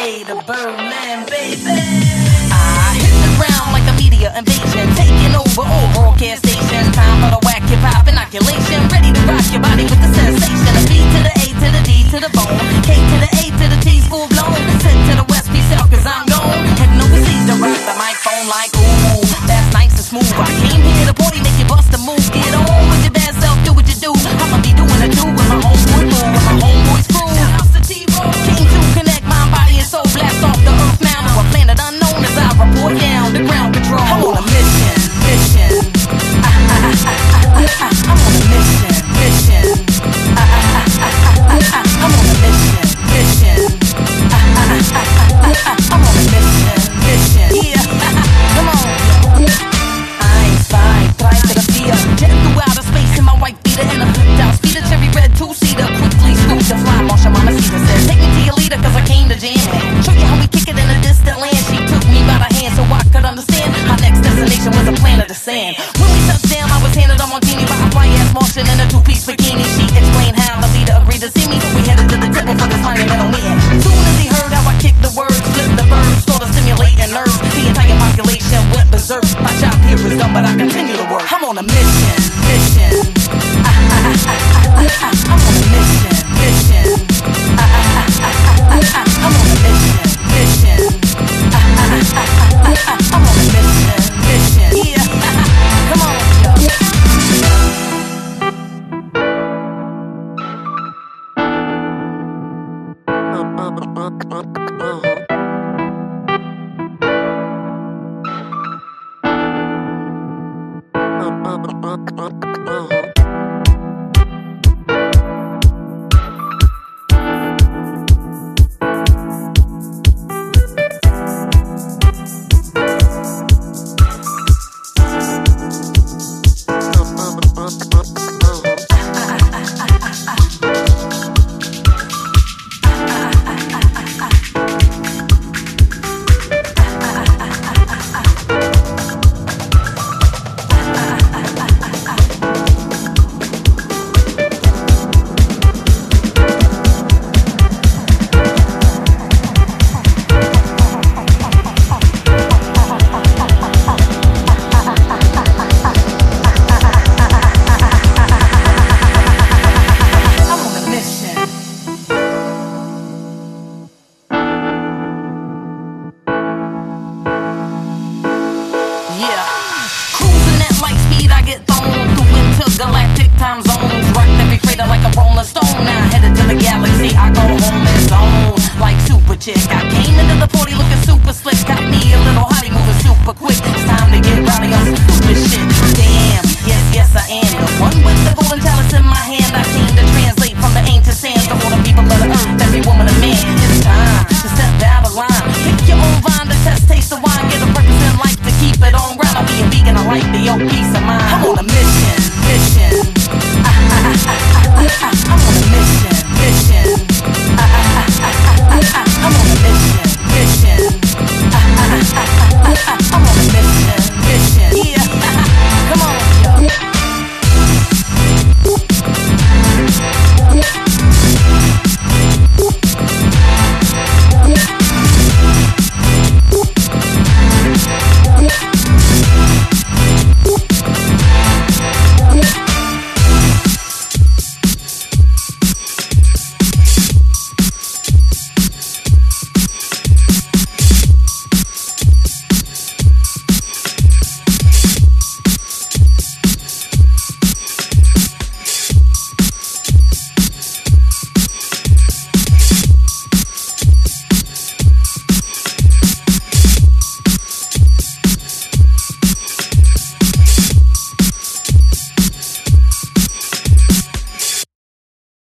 LA to Berlin, baby. I hit the ground like a media invasion, taking over all broadcast stations. Time for the whack hip hop inoculation, ready to rock your body with the sensation. A B to the A to the D to the bone, K to the A to the T's full blown. Send to the West, peace out, cause I'm gone. Heading overseas to rock the microphone like ooh, that's nice and smooth. I came here to party, make you bust a move. Get on with your bad self, do what you do. I'ma be doing a do with my homeboy boo, with my homeboys crew. Came to connect mind, body, and soul. Blast off the earth now to a planet unknown as I report down the ground control. I'm on a mission, mission. I'm on a mission, mission. I'm on a mission, mission. I'm on a mission, mission. Yeah, come on. Einstein, fly to the fear. Jet through outer space in my white beater and a flipped out speeder, cherry red two-seater. Quickly scoop the fly, Marsha Mama Cedar says, take me to your leader, cause I came to jam. Show you how we kick it in a distant land. She took me by the hand so I could understand. Our next destination was a planet of sand. When we touched down, I was handed a martini by a fly-ass Martian in a two-piece bikini. She explained how the leader agreed to see me. We headed to the temple for this monumental meeting. Soon as he heard how I kicked the words, flipped the birds, started stimulating nerves. The entire population went berserk. My job here is done, but I continue to work. I'm on a mission, mission. I'm on a mission, mission. I'm on a mission, mission. I'm on a mission, mission. Yeah, come on, yo. I came into the party looking super slick, got me a little hottie moving super quick.